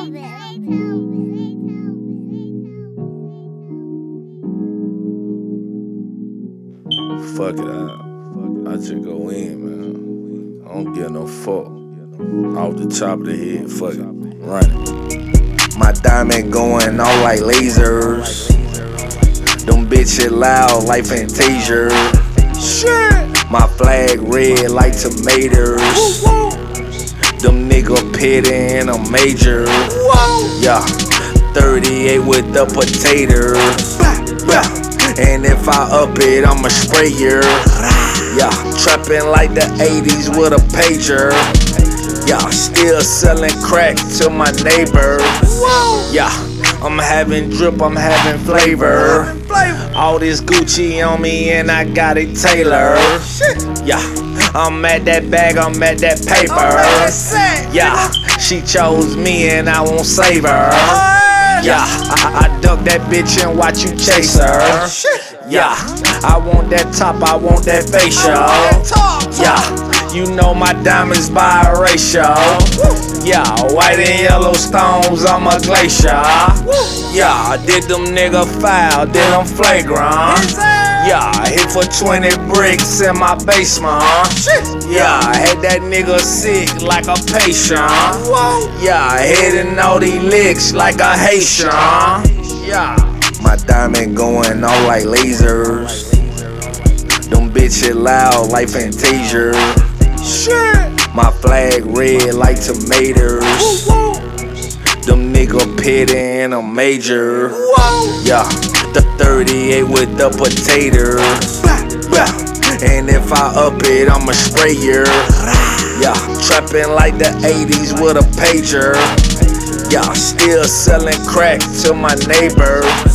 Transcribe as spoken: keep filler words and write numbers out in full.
Fuck it, I, I just go in, man. I don't give no fuck. Off the top of the head, fuck it, run it. My diamond going all like lasers. Them bitches loud like Fantasia. Shit. My flag red like tomatoes. Them nigga petty and I'm major. Yeah, thirty-eight with the potatoes. And if I up it, I'm a sprayer. Yeah, trapping like the eighties with a pager. Yeah, still selling crack to my neighbor. Yeah, I'm having drip, I'm having flavor. All this Gucci on me and I got it tailored. Yeah, I'm at that bag, I'm at that paper. Yeah, she chose me and I won't save her. Yeah, I, I duck that bitch and watch you chase her. Yeah, I want that top, I want that facial. Yeah, you know my diamonds biracial. Yeah, white and yellow stones, I'm a glacier. Yeah, did them nigga foul, did them flagrant. Yeah, I hit for twenty bricks in my basement. Yeah, I had that nigga sick like a patient. Yeah, I hitting all these licks like a Haitian. Yeah, my diamond going all like lasers. Them bitches loud like Fantasia. My flag red like tomatoes. Them nigga petty and I'm major. Yeah, the thirty-eight with the potatoes. And if I up it, I'm a sprayer. Yeah, trapping like the eighties with a pager. Yeah, still selling crack to my neighbor.